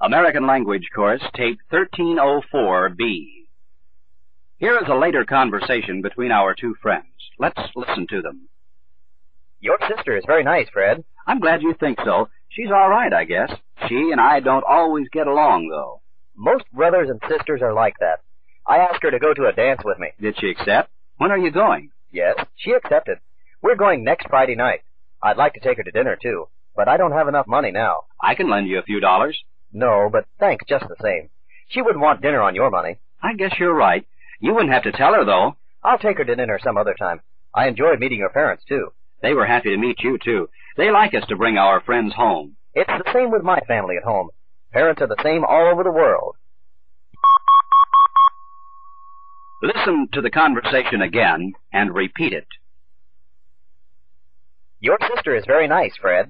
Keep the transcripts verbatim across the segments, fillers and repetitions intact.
American Language Course, Tape thirteen oh four B. Here is a later conversation between our two friends. Let's listen to them. Your sister is very nice, Fred. I'm glad you think so. She's all right, I guess. She and I don't always get along, though. Most brothers and sisters are like that. I asked her to go to a dance with me. Did she accept? When are you going? Yes, she accepted. We're going next Friday night. I'd like to take her to dinner, too, but I don't have enough money now. I can lend you a few dollars. No, but thanks just the same. She wouldn't want dinner on your money. I guess you're right. You wouldn't have to tell her, though. I'll take her to dinner some other time. I enjoyed meeting your parents, too. They were happy to meet you, too. They like us to bring our friends home. It's the same with my family at home. Parents are the same all over the world. Listen to the conversation again and repeat it. Your sister is very nice, Fred.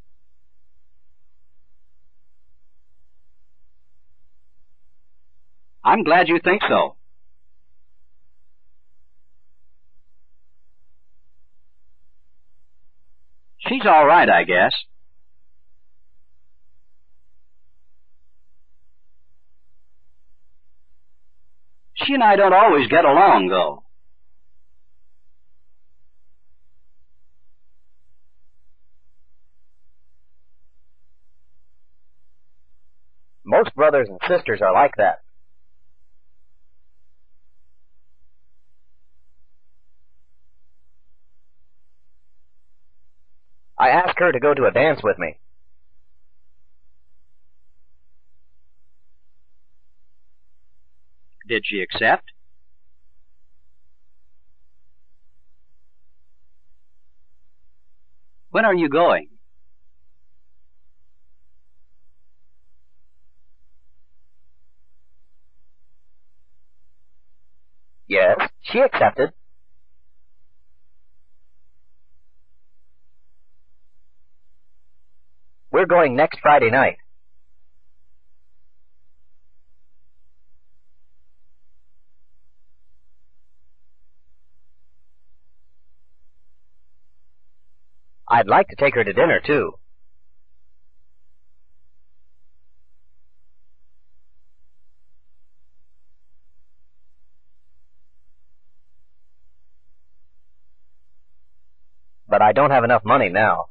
I'm glad you think so. She's all right, I guess. She and I don't always get along, though. Most brothers and sisters are like that. I asked her to go to a dance with me. Did she accept? When are you going? Yes, she accepted. We're going next Friday night. I'd like to take her to dinner, too. But I don't have enough money now.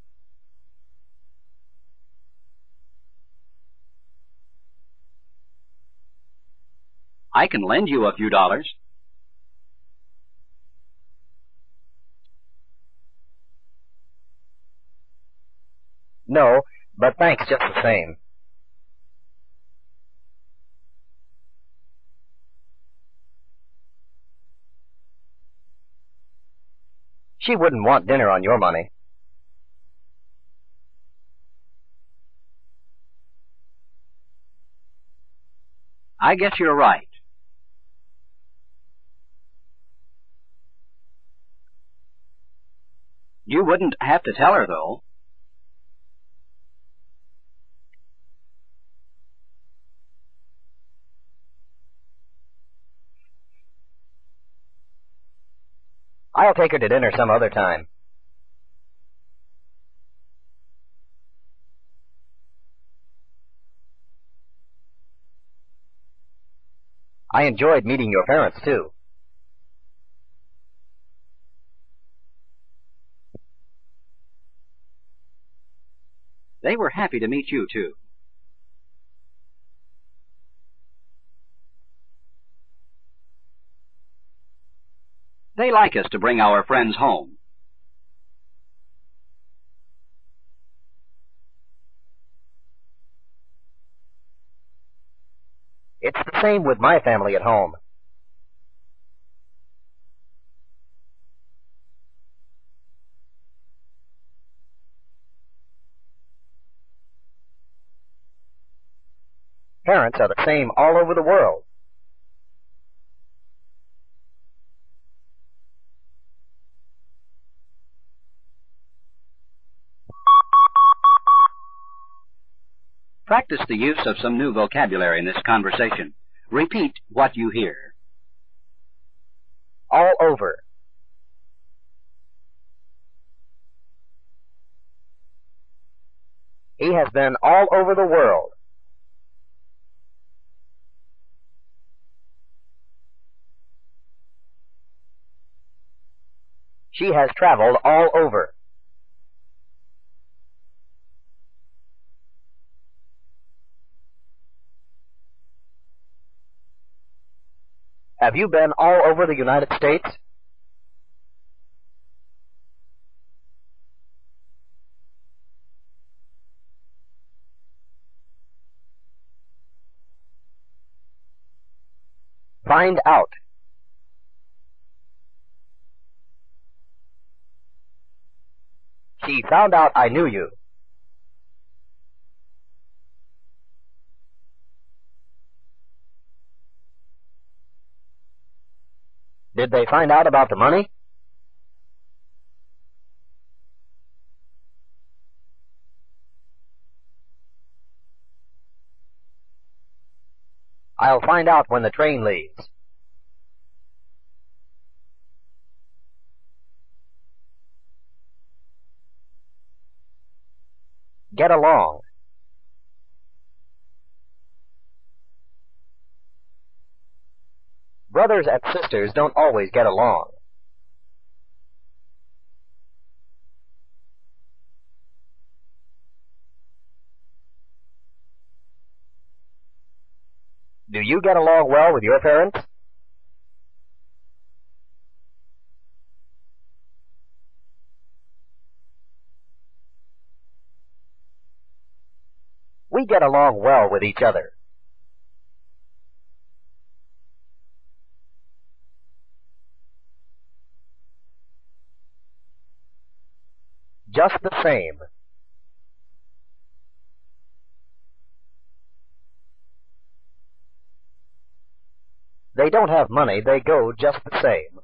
I can lend you a few dollars. No, but thanks just the same. She wouldn't want dinner on your money. I guess you're right. You wouldn't have to tell her, though. I'll take her to dinner some other time. I enjoyed meeting your parents, too. They were happy to meet you, too. They like us to bring our friends home. It's the same with my family at home. Parents are the same all over the world. Practice the use of some new vocabulary in this conversation. Repeat what you hear. All over. He has been all over the world. She has traveled all over. Have you been all over the United States? Find out. She found out I knew you. Did they find out about the money? I'll find out when the train leaves. Get along. Brothers and sisters don't always get along. Do you get along well with your parents? We get along well with each other. Just the same. They don't have money, they go just the same.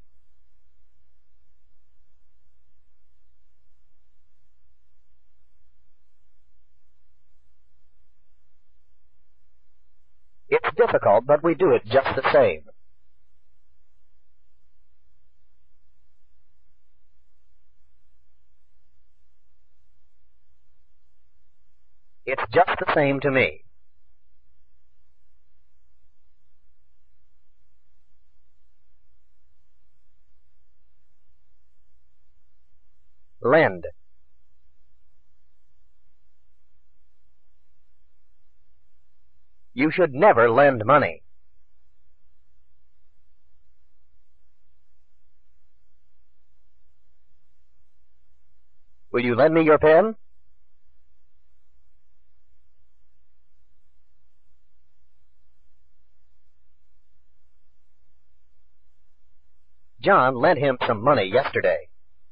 It's difficult, but we do it just the same. It's just the same to me. Lend. You should never lend money. Will you lend me your pen? John lent him some money yesterday.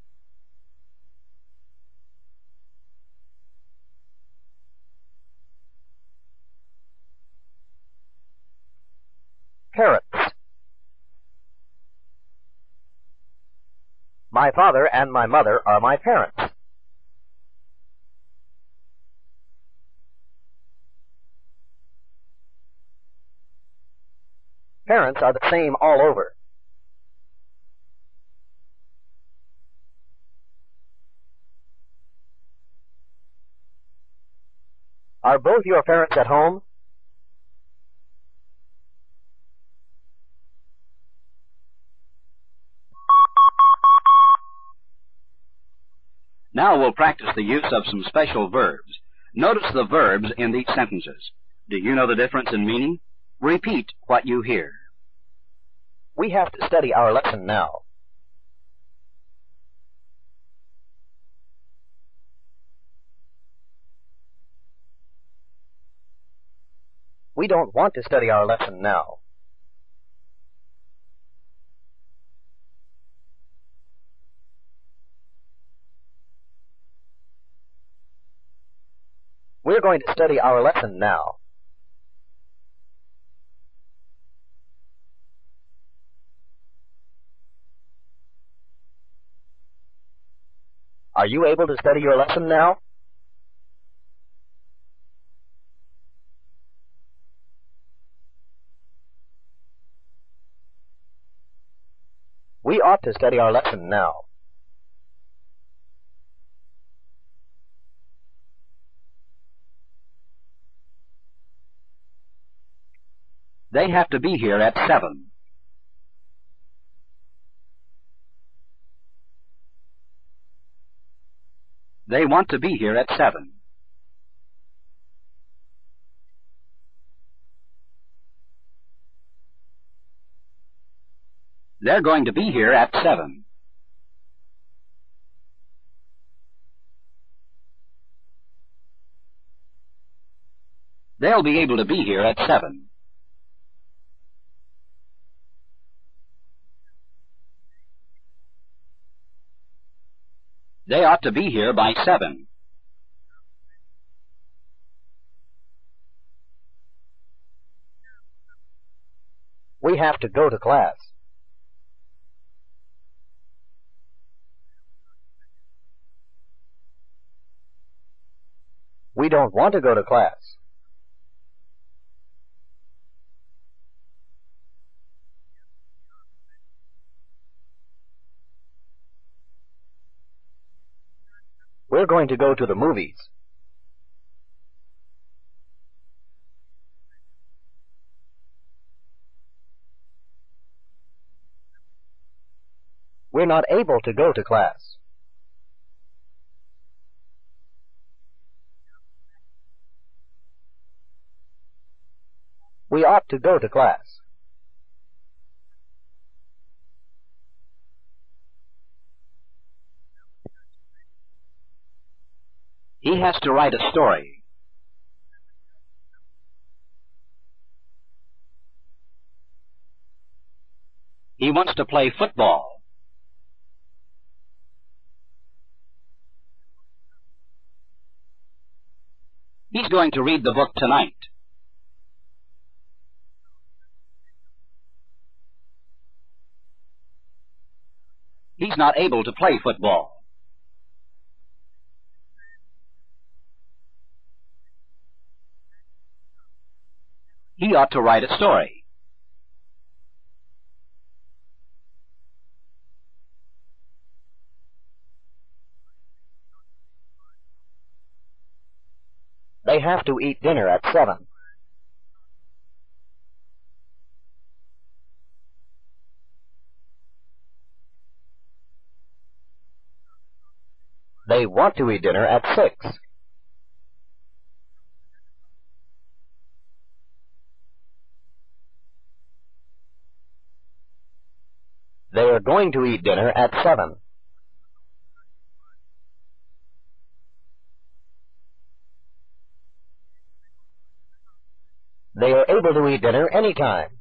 Parents. My father and my mother are my parents. Parents are the same all over. Are both your parents at home? Now we'll practice the use of some special verbs. Notice the verbs in these sentences. Do you know the difference in meaning? Repeat what you hear. We have to study our lesson now. We don't want to study our lesson now. We're going to study our lesson now. Are you able to study your lesson now? We ought to study our lesson now. They have to be here at seven. They want to be here at seven. They're going to be here at seven. They'll be able to be here at seven. They ought to be here by seven. We have to go to class. We don't want to go to class. We're going to go to the movies. We're not able to go to class. We ought to go to class. He has to write a story. He wants to play football. He's going to read the book tonight. He's not able to play football. He ought to write a story. They have to eat dinner at seven. They want to eat dinner at six. They are going to eat dinner at seven. They are able to eat dinner anytime.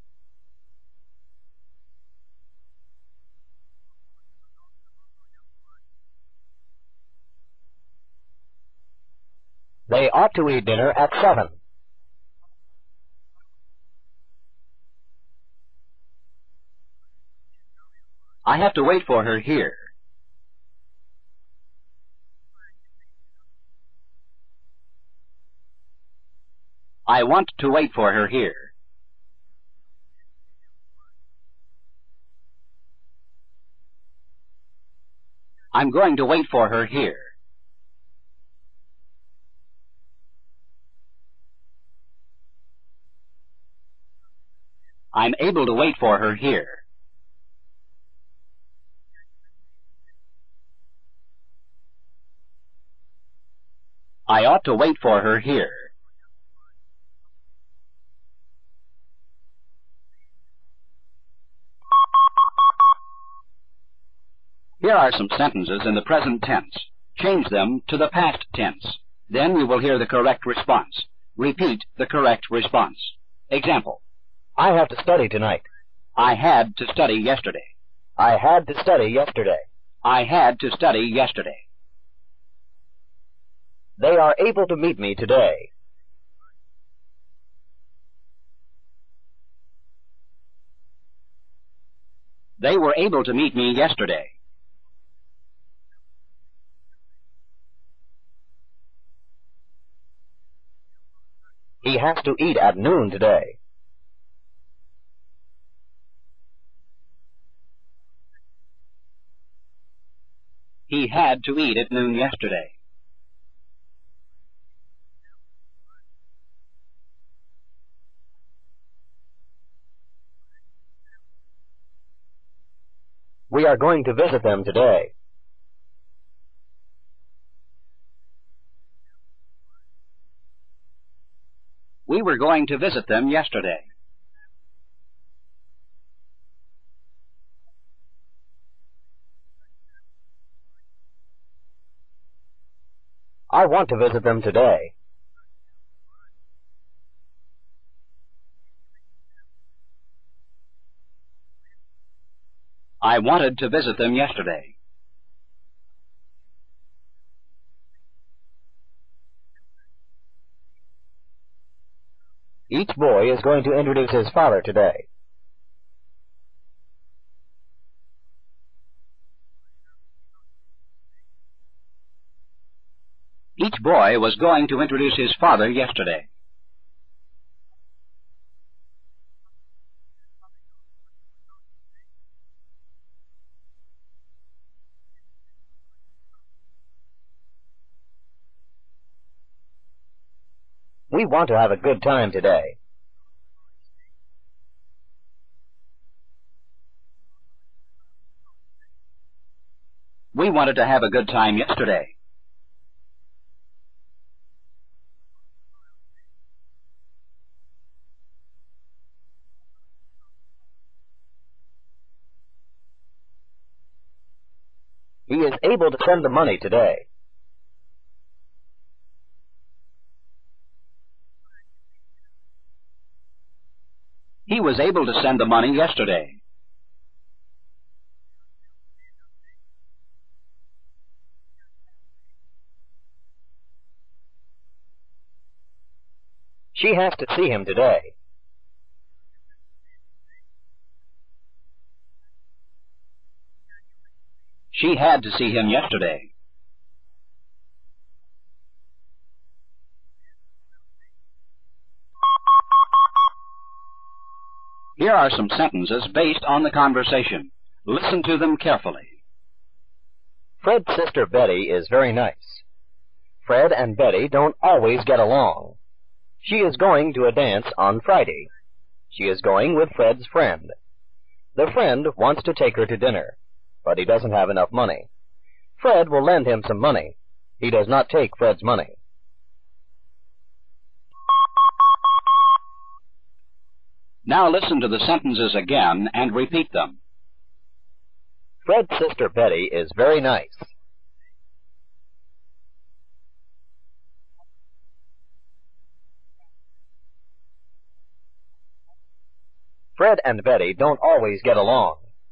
They ought to eat dinner at seven. I have to wait for her here. I want to wait for her here. I'm going to wait for her here. I'm able to wait for her here. I ought to wait for her here. Here are some sentences in the present tense. Change them to the past tense. Then you will hear the correct response. Repeat the correct response. Example. I have to study tonight. I had to study yesterday. I had to study yesterday. I had to study yesterday. They are able to meet me today. They were able to meet me yesterday. He has to eat at noon today. He had to eat at noon yesterday. We are going to visit them today. We were going to visit them yesterday. I want to visit them today. I wanted to visit them yesterday. Each boy is going to introduce his father today. Each boy was going to introduce his father yesterday. We want to have a good time today. We wanted to have a good time yesterday. He is able to send the money today. He was able to send the money yesterday. She has to see him today. She had to see him yesterday. Here are some sentences based on the conversation. Listen to them carefully. Fred's sister Betty is very nice. Fred and Betty don't always get along. She is going to a dance on Friday. She is going with Fred's friend. The friend wants to take her to dinner, but he doesn't have enough money. Fred will lend him some money. He does not take Fred's money. Now listen to the sentences again and repeat them. Fred's sister Betty is very nice. Fred and Betty don't always get along.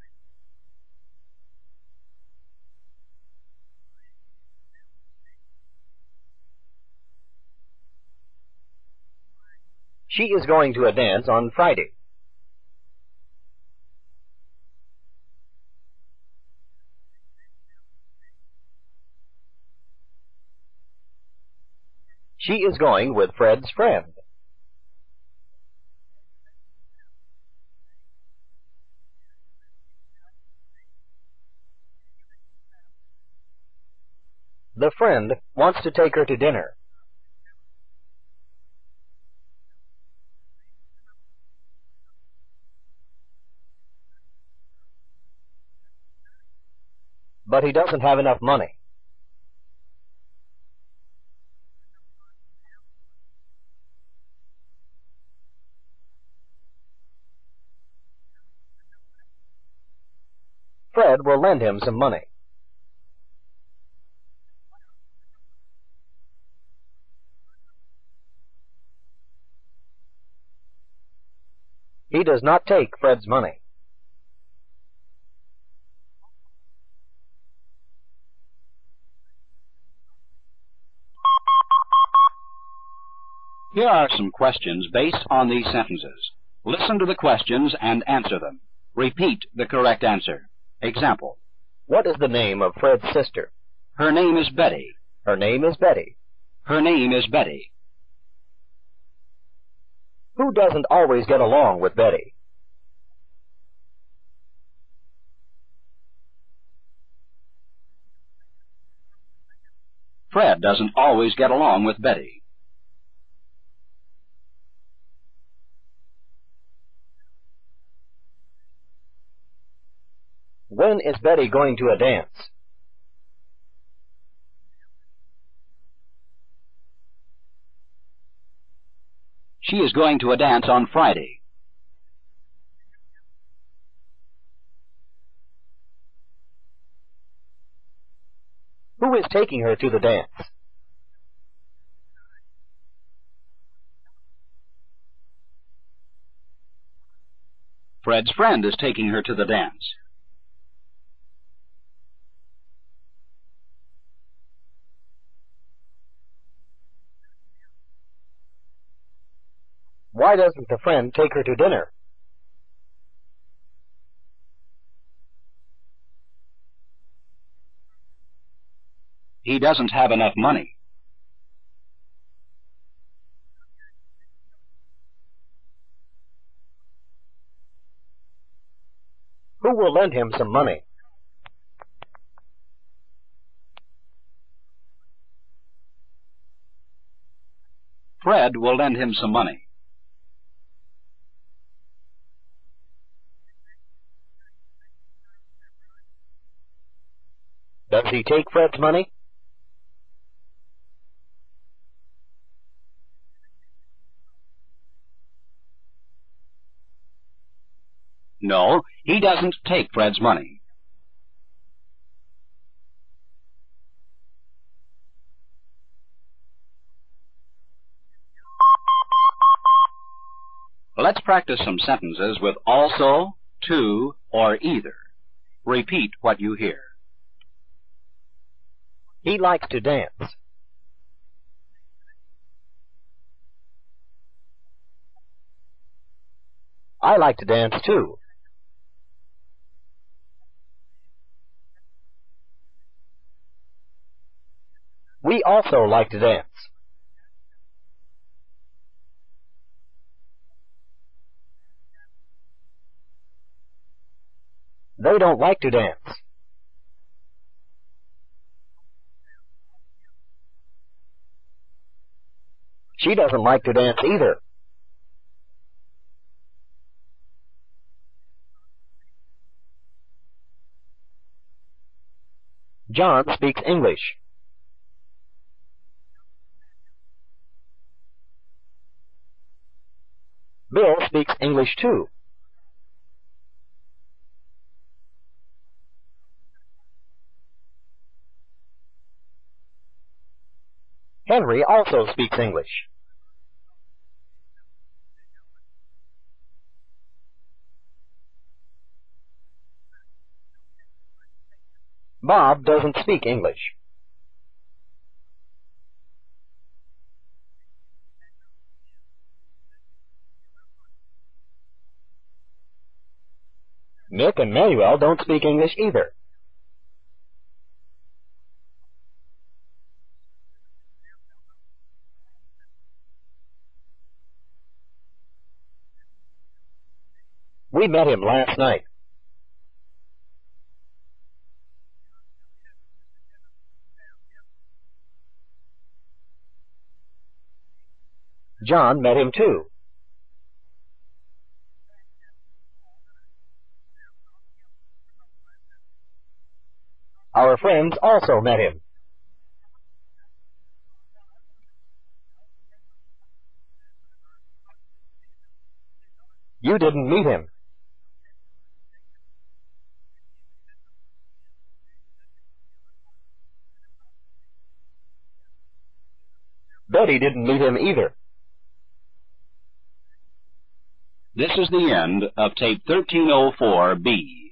She is going to a dance on Friday. She is going with Fred's friend. The friend wants to take her to dinner. But he doesn't have enough money. Fred will lend him some money. He does not take Fred's money. Here are some questions based on these sentences. Listen to the questions and answer them. Repeat the correct answer. Example. What is the name of Fred's sister? Her name is Betty. Her name is Betty. Her name is Betty. Who doesn't always get along with Betty? Fred doesn't always get along with Betty. When is Betty going to a dance? She is going to a dance on Friday. Who is taking her to the dance? Fred's friend is taking her to the dance. Why doesn't the friend take her to dinner? He doesn't have enough money. Who will lend him some money? Fred will lend him some money. Does he take Fred's money? No, he doesn't take Fred's money. Let's practice some sentences with also, to, or either. Repeat what you hear. He likes to dance. I like to dance too. We also like to dance. They don't like to dance. She doesn't like to dance either. John speaks English. Bill speaks English too. Henry also speaks English. Bob doesn't speak English. Nick and Manuel don't speak English either. We met him last night. John met him too. Our friends also met him. You didn't meet him. Betty didn't meet him either. This is the end of tape thirteen oh four B.